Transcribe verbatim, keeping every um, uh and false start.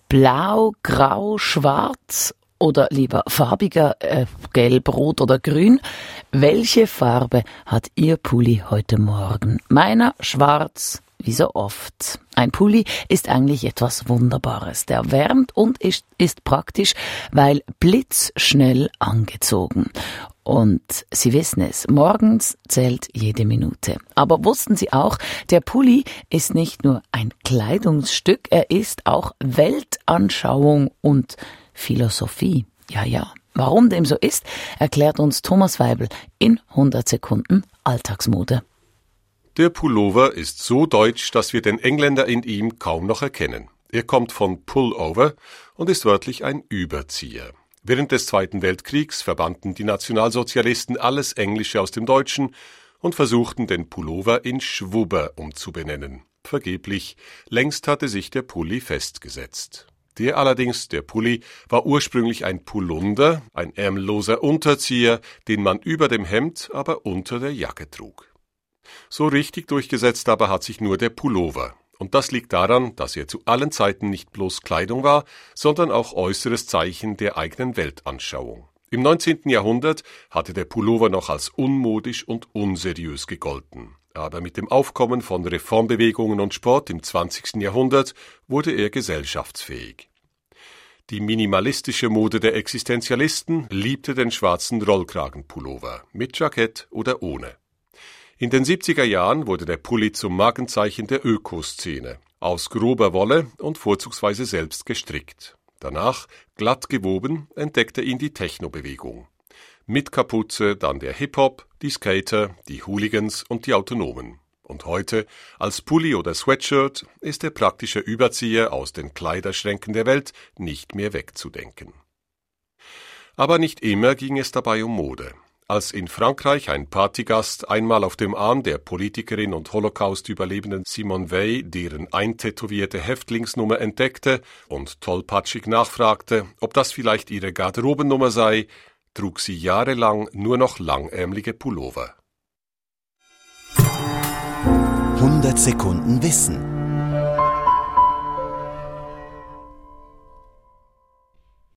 Blau, grau, schwarz oder lieber farbiger, äh, gelb, rot oder grün? Welche Farbe hat Ihr Pulli heute Morgen? Meiner schwarz, wie so oft. Ein Pulli ist eigentlich etwas Wunderbares. Der wärmt und ist, ist praktisch, weil blitzschnell angezogen. Und Sie wissen es, morgens zählt jede Minute. Aber wussten Sie auch, der Pulli ist nicht nur ein Kleidungsstück, er ist auch Weltanschauung und Philosophie. Ja, ja. Warum dem so ist, erklärt uns Thomas Weibel in hundert Sekunden Alltagsmode. Der Pullover ist so deutsch, dass wir den Engländer in ihm kaum noch erkennen. Er kommt von Pullover und ist wörtlich ein Überzieher. Während des Zweiten Weltkriegs verbannten die Nationalsozialisten alles Englische aus dem Deutschen und versuchten, den Pullover in Schwubber umzubenennen. Vergeblich, längst hatte sich der Pulli festgesetzt. Der allerdings, der Pulli, war ursprünglich ein Pullunder, ein ärmelloser Unterzieher, den man über dem Hemd, aber unter der Jacke trug. So richtig durchgesetzt aber hat sich nur der Pullover. Und das liegt daran, dass er zu allen Zeiten nicht bloß Kleidung war, sondern auch äußeres Zeichen der eigenen Weltanschauung. Im neunzehnten Jahrhundert hatte der Pullover noch als unmodisch und unseriös gegolten. Aber mit dem Aufkommen von Reformbewegungen und Sport im zwanzigsten Jahrhundert wurde er gesellschaftsfähig. Die minimalistische Mode der Existenzialisten liebte den schwarzen Rollkragenpullover, mit Jackett oder ohne. In den siebziger Jahren wurde der Pulli zum Markenzeichen der Ökoszene, aus grober Wolle und vorzugsweise selbst gestrickt. Danach, glatt gewoben, entdeckte ihn die Techno-Bewegung. Mit Kapuze dann der Hip-Hop, die Skater, die Hooligans und die Autonomen. Und heute, als Pulli oder Sweatshirt, ist der praktische Überzieher aus den Kleiderschränken der Welt nicht mehr wegzudenken. Aber nicht immer ging es dabei um Mode. Als in Frankreich ein Partygast einmal auf dem Arm der Politikerin und Holocaust-Überlebenden Simone Weil deren eintätowierte Häftlingsnummer entdeckte und tollpatschig nachfragte, ob das vielleicht ihre Garderobennummer sei, trug sie jahrelang nur noch langärmelige Pullover. hundert Sekunden Wissen.